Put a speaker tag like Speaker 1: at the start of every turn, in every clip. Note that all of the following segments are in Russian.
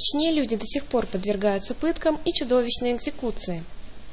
Speaker 1: Чечне люди до сих пор подвергаются пыткам и чудовищной экзекуции.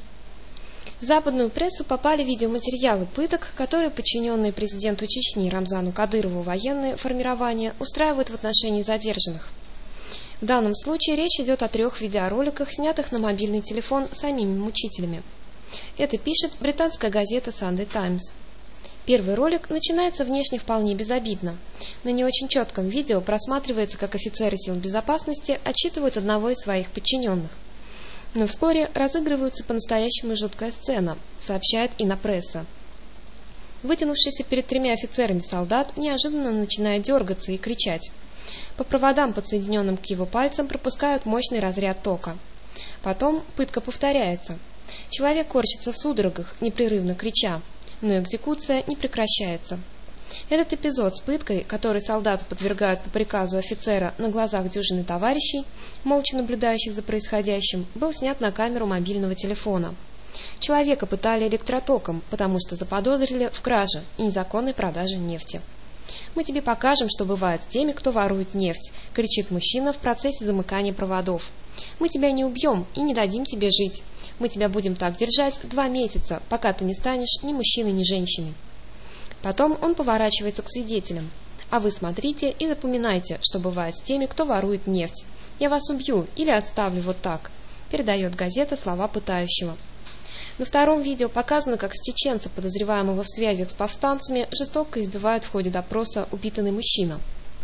Speaker 1: В западную прессу попали видеоматериалы пыток, которые подчиненные президенту Чечни Рамзану Кадырову военные формирования устраивают в отношении задержанных. В данном случае речь идет о 3 видеороликах, снятых на мобильный телефон самими мучителями. Это пишет британская газета Sunday Times. Первый ролик начинается внешне вполне безобидно. На не очень четком видео просматривается, как офицеры сил безопасности отчитывают одного из своих подчиненных. Но вскоре разыгрывается по-настоящему жуткая сцена, сообщает инопресса. Вытянувшийся перед 3 офицерами солдат неожиданно начинает дергаться и кричать. По проводам, подсоединенным к его пальцам, пропускают мощный разряд тока. Потом пытка повторяется. Человек корчится в судорогах, непрерывно крича, но экзекуция не прекращается. Этот эпизод с пыткой, который солдаты подвергают по приказу офицера на глазах дюжины товарищей, молча наблюдающих за происходящим, был снят на камеру мобильного телефона. Человека пытали электротоком, потому что заподозрили в краже и незаконной продаже нефти. «Мы тебе покажем, что бывает с теми, кто ворует нефть», — кричит мужчина в процессе замыкания проводов. «Мы тебя не убьем и не дадим тебе жить. Мы тебя будем так держать 2 месяца, пока ты не станешь ни мужчиной, ни женщиной». Потом он поворачивается к свидетелям. «А вы смотрите и запоминайте, что бывает с теми, кто ворует нефть. Я вас убью или отставлю вот так», — передает газета слова пытающего. На втором видео показано, как с чеченца, подозреваемого в связях с повстанцами, жестоко избивают в ходе допроса упитанный мужчина.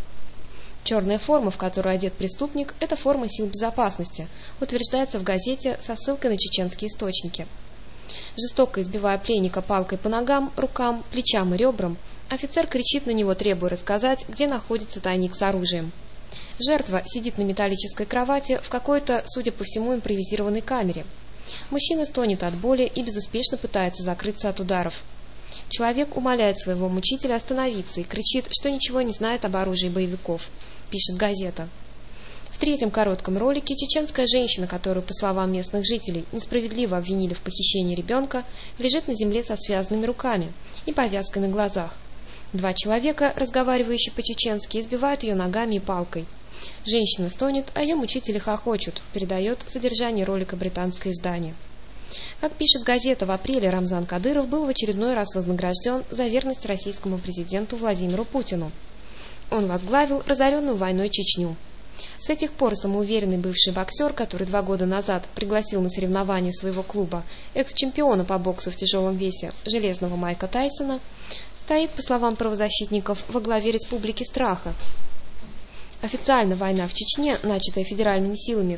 Speaker 1: Черная форма, в которую одет преступник, это форма сил безопасности, утверждается в газете со ссылкой на чеченские источники. Жестоко избивая пленника палкой по ногам, рукам, плечам и ребрам, офицер кричит на него, требуя рассказать, где находится тайник с оружием. Жертва сидит на металлической кровати в какой-то, судя по всему, импровизированной камере. Мужчина стонет от боли и безуспешно пытается закрыться от ударов. Человек умоляет своего мучителя остановиться и кричит, что ничего не знает об оружии боевиков, пишет газета. В 3-м коротком ролике чеченская женщина, которую, по словам местных жителей, несправедливо обвинили в похищении ребенка, лежит на земле со связанными руками и повязкой на глазах. 2 человека, разговаривающие по-чеченски, избивают ее ногами и палкой. Женщина стонет, а ее мучители хохочут, передает содержание ролика британское издание. Как пишет газета, в апреле Рамзан Кадыров был в очередной раз вознагражден за верность российскому президенту Владимиру Путину. Он возглавил разоренную войной Чечню. С этих пор самоуверенный бывший боксер, который 2 года назад пригласил на соревнования своего клуба экс-чемпиона по боксу в тяжелом весе железного Майка Тайсона, стоит, по словам правозащитников, во главе Республики Страха. Официально война в Чечне, начатая федеральными силами в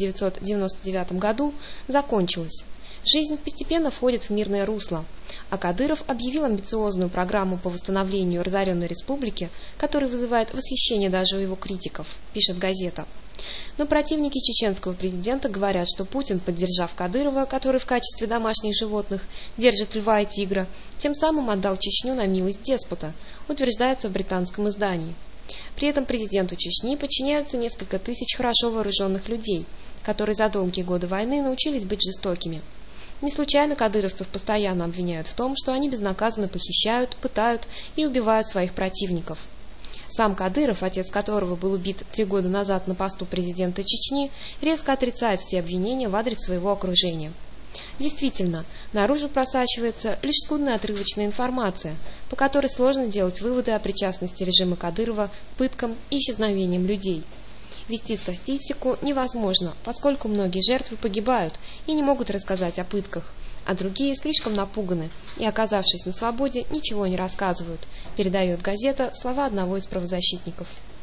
Speaker 1: 1999 году, закончилась. Жизнь постепенно входит в мирное русло, а Кадыров объявил амбициозную программу по восстановлению разоренной республики, которая вызывает восхищение даже у его критиков, пишет газета. Но противники чеченского президента говорят, что Путин, поддержав Кадырова, который в качестве домашних животных держит льва и тигра, тем самым отдал Чечню на милость деспота, утверждается в британском издании. При этом президенту Чечни подчиняются несколько тысяч хорошо вооруженных людей, которые за долгие годы войны научились быть жестокими. Не случайно кадыровцев постоянно обвиняют в том, что они безнаказанно похищают, пытают и убивают своих противников. Сам Кадыров, отец которого был убит 3 года назад на посту президента Чечни, резко отрицает все обвинения в адрес своего окружения. Действительно, наружу просачивается лишь скудная отрывочная информация, по которой сложно делать выводы о причастности режима Кадырова к пыткам и исчезновениям людей. Вести статистику невозможно, поскольку многие жертвы погибают и не могут рассказать о пытках, а другие слишком напуганы и, оказавшись на свободе, ничего не рассказывают, передает газета слова одного из правозащитников.